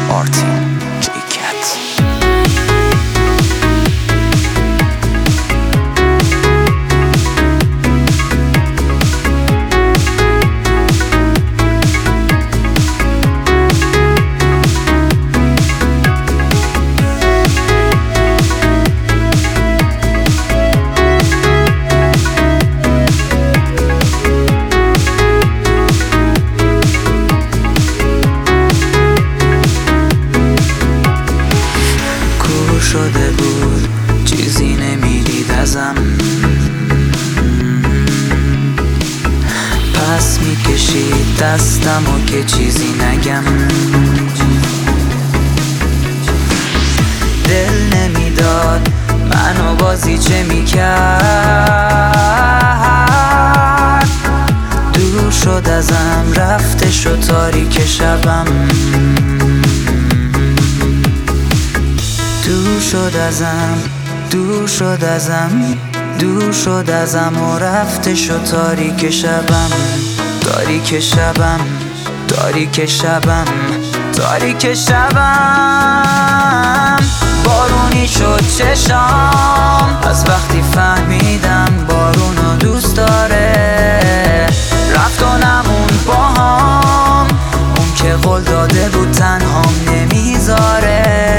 آرتین جیکت. شده بود چیزی نمیدید ازم، پس میکشید دستم و که چیزی نگم. دل نمیداد منو بازیچه میکرد، دور شد ازم رفته شد تاریک شبم، دور شد ازم، دور شد ازم، دور شد ازم و رفته شد تاریک شبم، تاریک شبم، تاریک شبم، تاریک شبم. بارونی شد چشام از وقتی فهمیدم بارونو دوست داره، رفت و نمون با هم، اون که قول داده بود تنهام نمیذاره.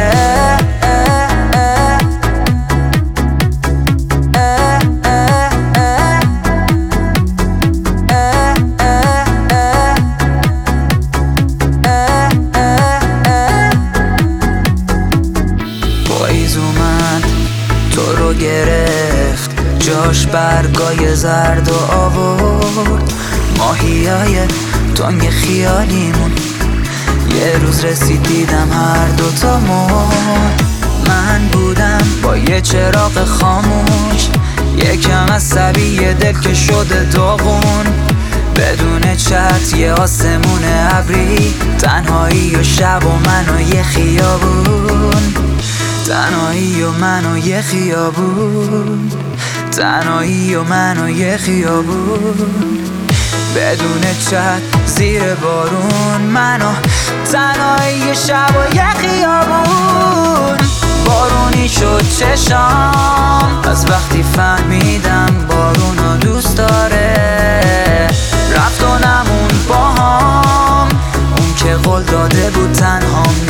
پاییز اومد تو رو گرفت، جاش برگای زرد و آورد، ماهیای تنگ خیالیمون یه روز رسید دیدم هر دوتا مرد. من بودم با یه چراغ خاموش، یکم عصبی یه دل که شده داغون، بدون چت یه آسمون ابری، تنهایی و شب و من و یه خیابون، تنهایی و من و یه خیابون، تنهایی و من و یه خیابون، بدون چت زیر بارون، من و تنهایی شب و یه خیابون. بارونی شد چشام از وقتی فهمیدم بارونو دوست داره، رفت و نمون با هم، اون که قول داده بود تنهام